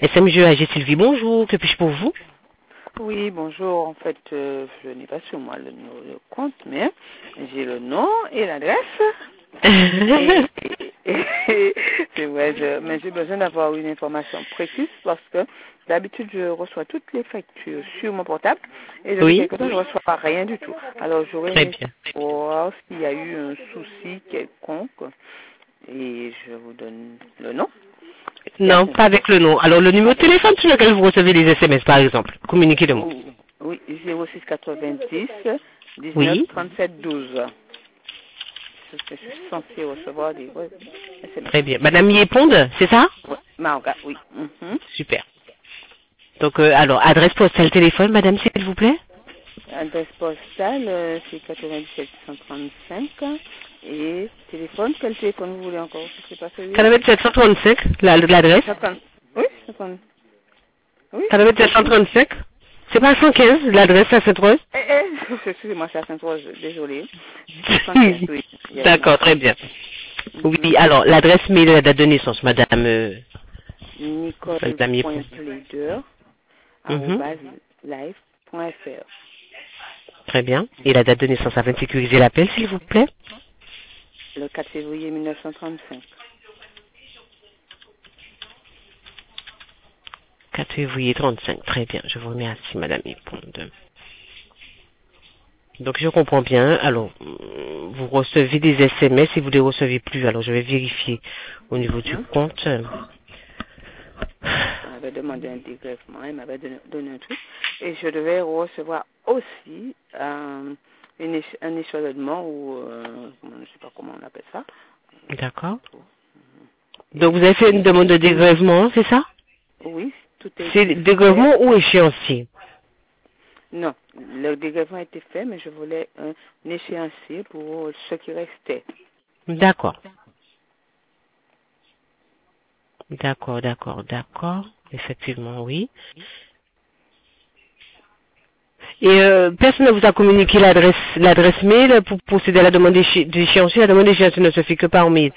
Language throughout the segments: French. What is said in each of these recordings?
SMGAG Sylvie, bonjour, que puis-je pour vous? Oui, bonjour. En fait, je n'ai pas sur moi le compte, mais j'ai le nom et l'adresse. C'est vrai, mais j'ai besoin d'avoir une information précise parce que d'habitude, je reçois toutes les factures sur mon portable et depuis Oui. quelque temps, je ne reçois rien du tout. Alors, j'aurais Très aimé bien. savoir s'il y a eu un souci quelconque et je vous donne le nom. Non, pas avec le nom. Alors, le numéro de téléphone sur lequel vous recevez les SMS, par exemple. Communiquez-le-moi. Oui, 0690 19 Oui. 37 12. Je suis censée recevoir des SMS. Très bien. Madame Yéponde, c'est ça? Ouais, Marga, oui. Super. Donc, alors, adresse postale téléphone, madame, s'il vous plaît? Adresse postale, c'est 97 135. Et téléphone, quel téléphone vous voulez encore? C'est pas celui-là? 4735, l'adresse. 50. Oui, 50. Oui, 4735. C'est pas 115, l'adresse à Sainte-Rose? excusez-moi, c'est à Sainte-Rose, désolé. 75, oui. D'accord, très bien. Oui, alors, l'adresse mail et la date de naissance, madame. Madame Yéponde. Nicole.plaideur@live.fr. Très bien. Et la date de naissance afin de sécuriser l'appel, s'il vous plaît? Le 4 février 1935. 4 février 35. Très bien. Je vous remercie, madame Yéponde. Donc, je comprends bien. Alors, vous recevez des SMS et vous ne les recevez plus. Alors, je vais vérifier au niveau du compte. On m'avait demandé un dégrèvement, il m'avait donné un truc. Et je devais recevoir aussi un échelonnement ou, je ne sais pas comment on appelle ça. D'accord. Donc, vous avez fait une demande de dégrèvement, c'est ça? Oui, tout est C'est dégrèvement ou échéancier? Non, le dégrèvement a été fait, mais je voulais un échéancier pour ce qui restait. D'accord. D'accord. Effectivement, oui. Et personne ne vous a communiqué l'adresse mail pour procéder à la demande d'échéancier. La demande d'échéancier ne se fait que par mail.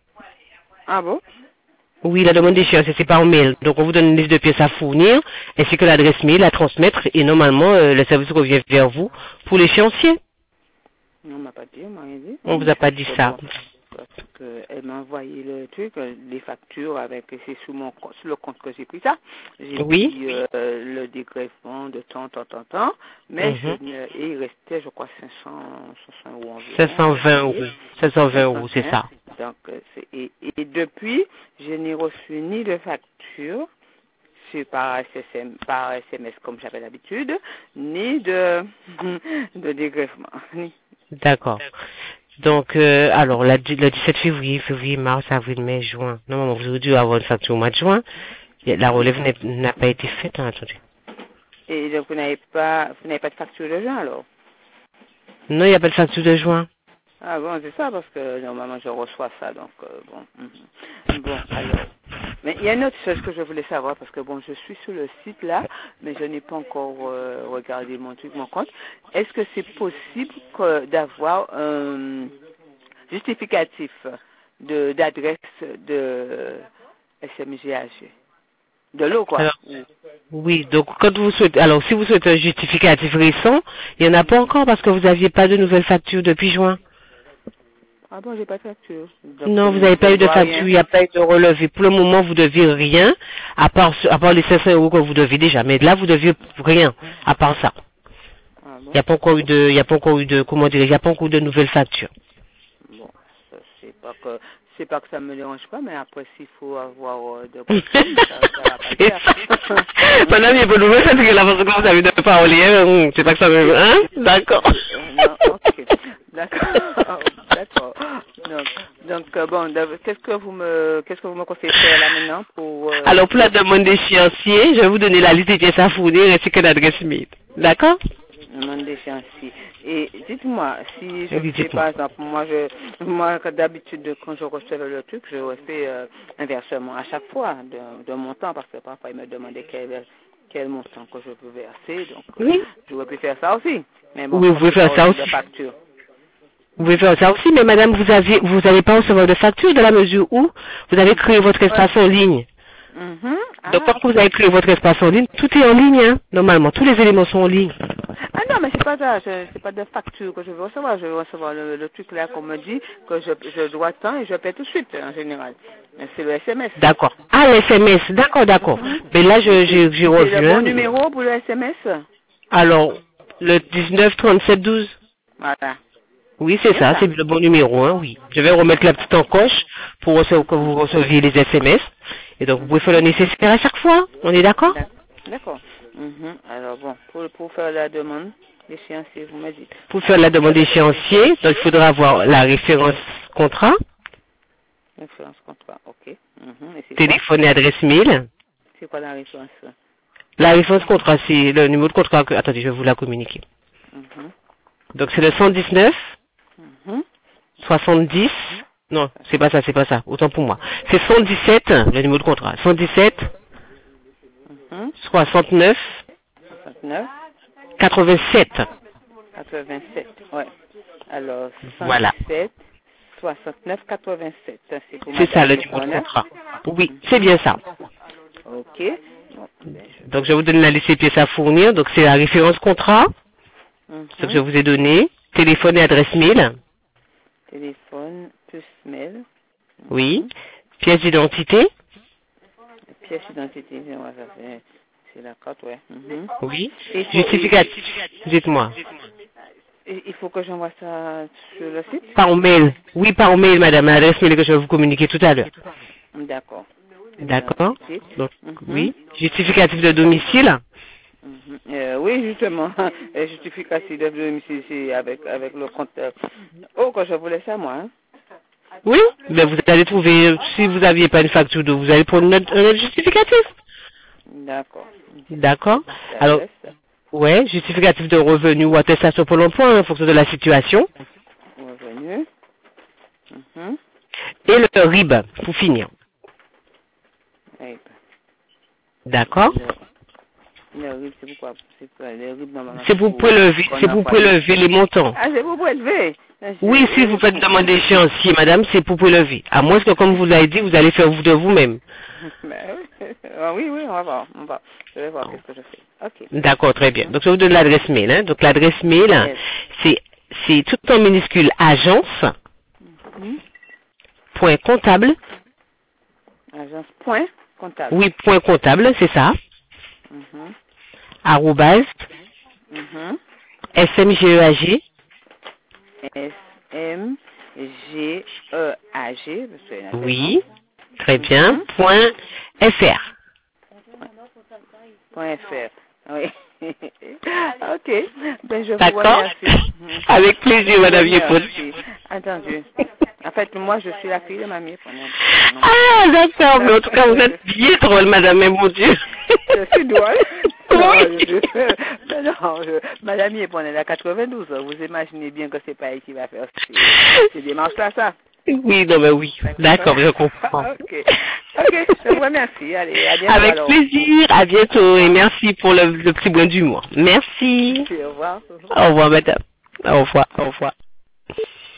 Ah bon? Oui, la demande d'échéancier, c'est par mail. Donc, on vous donne une liste de pièces à fournir, ainsi que l'adresse mail à transmettre, et normalement, le service revient vers vous pour l'échéancier. Non, on m'a pas dit, on m'a rien dit. On vous a pas dit ça. Parce qu'elle m'a envoyé le truc, les factures avec, c'est sur le compte que j'ai pris ça. J'ai Oui. pris le dégrèvement de temps, mais il restait, je crois, 500 euros environ. 520 euros. 520 euros, c'est ça. Donc, et depuis, je n'ai reçu ni de facture par SMS comme j'avais l'habitude, ni de dégrèvement. D'accord. Donc, alors, le 17 février, mars, avril, mai, juin. Normalement, vous auriez dû avoir une facture au mois de juin. La relève n'a pas été faite, hein, attendez. Et donc, vous n'avez pas de facture de juin, alors? Non, il n'y a pas de facture de juin. Ah bon, c'est ça, parce que normalement, je reçois ça, donc, bon. Bon, alors. Mais il y a une autre chose que je voulais savoir, parce que, bon, je suis sur le site, là, mais je n'ai pas encore regardé mon compte. Est-ce que c'est possible d'avoir un justificatif d'adresse de SMGAG? De l'eau, quoi. Alors, oui, donc quand vous souhaitez, alors si vous souhaitez un justificatif récent, il n'y en a pas encore parce que vous n'aviez pas de nouvelles factures depuis juin. Ah bon, j'ai pas de facture. Donc, Non, vous n'avez pas eu de facture, il n'y a pas eu de relevé. Pour le moment, vous devez rien, à part les 500 euros que vous devez déjà. Mais là, vous devez rien, à part ça. Ah bon? Il n'y a pas encore eu comment dire, il n'y a pas encore eu de nouvelles factures. Bon, c'est pas que ça me dérange pas, mais après, s'il faut avoir de ça va pas le faire. Madame, il y a pas de nouvelles, c'est que la façon que vous avez de parler, c'est pas que ça me, hein? D'accord. Non, ok. D'accord. Donc, bon, qu'est-ce que vous me conseillez de faire là maintenant pour... Alors, pour la demande d'échéancier, je vais vous donner la liste des pièces à fournir ainsi que l'adresse mail. D'accord? Demande d'échéancier. Et dites-moi, si je fais, par exemple, moi d'habitude, quand je reçois le truc, je refais un versement à chaque fois de montant, parce que parfois, il me demandait quel montant que je peux verser, donc j'aurais pu faire ça aussi. Mais bon, oui, vous pouvez faire ça aussi. Vous pouvez faire ça aussi, mais madame, vous n'allez pas recevoir de facture dans la mesure où vous avez créé votre espace en ligne. Donc, quand vous avez créé votre espace en ligne, tout est en ligne, hein. Normalement, tous les éléments sont en ligne. Ah non, mais c'est pas ça, c'est pas de facture que je veux recevoir. Je veux recevoir le truc là qu'on me dit que je dois tant et je paie tout de suite en général. Mais c'est le SMS. D'accord. Ah, le SMS. D'accord, d'accord. Mais là, j'ai C'est revu. le bon numéro pour le SMS? Alors, le 19 37 12. Voilà. Oui, c'est ça, c'est le bon numéro, hein, oui. Je vais remettre la petite encoche pour que vous receviez les SMS. Et donc, vous pouvez faire le nécessaire à chaque fois. On est d'accord? D'accord. Alors bon, pour faire la demande d'échéancier, vous me dites. Pour faire la demande d'échéancier, donc il faudra avoir la référence contrat, Référence contrat, ok. Et c'est téléphone et adresse mail. C'est quoi la référence? La référence contrat, c'est le numéro de contrat que... Attendez, je vais vous la communiquer. Donc c'est le 119 70. Non, c'est pas ça. Autant pour moi. C'est 117, le numéro de contrat. 117 69 87. 87, ouais. Alors, 117 Voilà. 69 87. C'est ça le numéro de contrat. Oui, c'est bien ça. Ok. Donc je vous donne la liste des pièces à fournir. Donc c'est la référence contrat. Ce que je vous ai donné. Téléphone et adresse mail. Téléphone plus mail. Oui. Pièce d'identité. Pièce d'identité, c'est la carte, ouais. Oui. Justificatif. Dites-moi. Il faut que j'envoie ça sur le site? Par mail. Oui, par mail, madame. L'adresse mail que je vais vous communiquer tout à l'heure. D'accord. D'accord. Donc, oui. Justificatif de domicile. Oui, justement. Justificatif de domicile, c'est avec le compte. Oh, que je voulais ça, moi. Hein? Oui, mais vous allez trouver, si vous n'aviez pas une facture d'eau, vous allez prendre un autre justificatif. D'accord. D'accord. Alors, ouais, justificatif de revenu ou attestation pour l'emploi en fonction de la situation. Revenu. Et le RIB, pour finir. RIB. D'accord. Le RIB, c'est pourquoi? Le RIB, normalement. C'est pour prélever les montants. Ah, c'est pour prélever? Oui, si vous faites demander d'échéancier, madame, c'est pour prélever. À moins que, comme vous l'avez dit, vous allez faire de vous-même. Oui, on va voir. Je vais voir qu'est-ce que je fais. Ok. D'accord, très bien. Donc, je vous donne l'adresse mail. Hein. Donc, l'adresse mail, c'est tout en minuscule, agence, point comptable. Agence, point comptable. Oui, point comptable, c'est ça. Arrobase, SMGEAG. SMGEAG. Oui, très bien. Point .fr. Point .fr. Oui. Ok. Ben, je vous D'accord. remercie. Avec plaisir, madame Yepon. Entendu. En fait, moi, je suis la fille de ma mère. Ah, d'accord. Mais en tout cas, vous êtes bien drôle, madame, mais mon Dieu. Je suis drôle. Oui. Madame Yepon, elle a 92. Vous imaginez bien que c'est pas elle qui va faire ces démarches-là, ça. Oui, non, mais oui. D'accord, je comprends. Ok, je vous remercie. Allez, à bientôt. Avec alors. plaisir, à bientôt et merci pour le petit brin d'humour. Merci. Au revoir. Au revoir, madame. Au revoir.